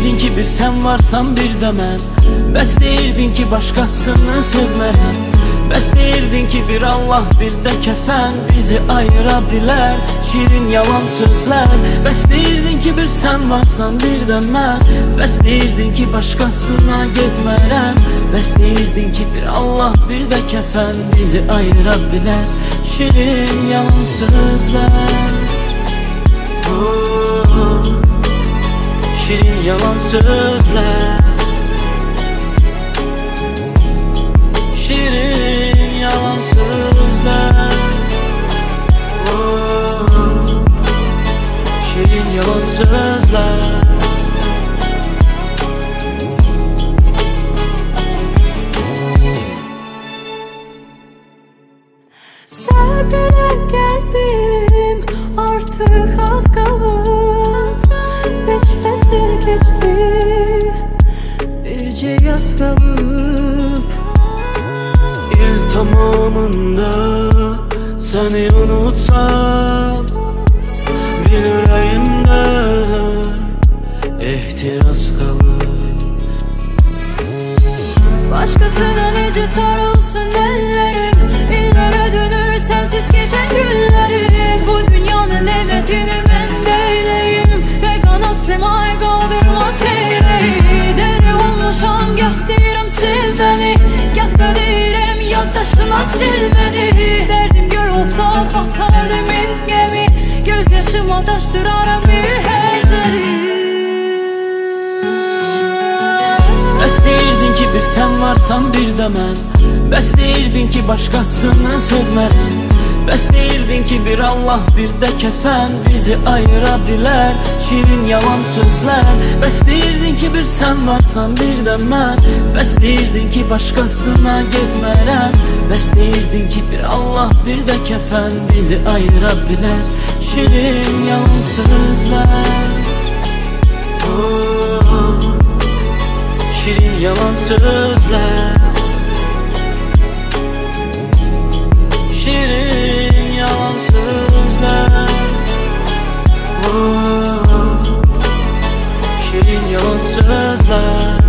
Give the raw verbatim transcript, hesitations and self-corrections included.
deyirdin ki bir sen varsan bir de mən, bəs deyirdin ki başqasını sevmərəm, bəs deyirdin ki bir Allah bir də kəfən bizi ayıra bilər, şirin yalan sözlər. Bəs deyirdin ki bir sen varsan bir də mən, bəs deyirdin ki başqasına getmərəm, bəs deyirdin ki bir Allah bir də kəfən bizi ayıra bilər, şirin yalan sözlər. Oh, şirin yalan sözler, şirin yalan sözler. Oh, şirin yalan sözler. Səbirə qəlbim artıq az qalıb, beş fəsil keçdi, bircə yaz qalıb. İl tamamında səni unutsam, bir ürəyimdə ehtiras qalıb. Başqasına necə sarılsın əllərim, illərə dönür sənsiz keçən günlərim. Bu dünyanın nemətini mən deyləyim və qanat semaya qaldırmaz eyləyi. Dəri olmuşam, gah deyirəm sev məni, gah da deyirəm yaddaşına sil məni. Dərdim gör olsa batardı min gəmi, göz yaşıma daşdıraram mühəzzəri. Bəs deyirdin ki bir sen varsan bir də mən, bəs deyirdin ki başqasını sevmərəm, bəs deyirdin ki bir Allah bir də kəfən bizi ayıra bilər, şirin yalan sözlər. Bəs deyirdin ki bir sen varsan bir də mən, bəs deyirdin ki başqasına getmərəm, bəs deyirdin ki bir Allah bir də kəfən bizi ayıra bilər, şirin yalan sözlər. Oh, şirin yalan sözler, şirin yalan sözler. Oh, şirin yalan sözler.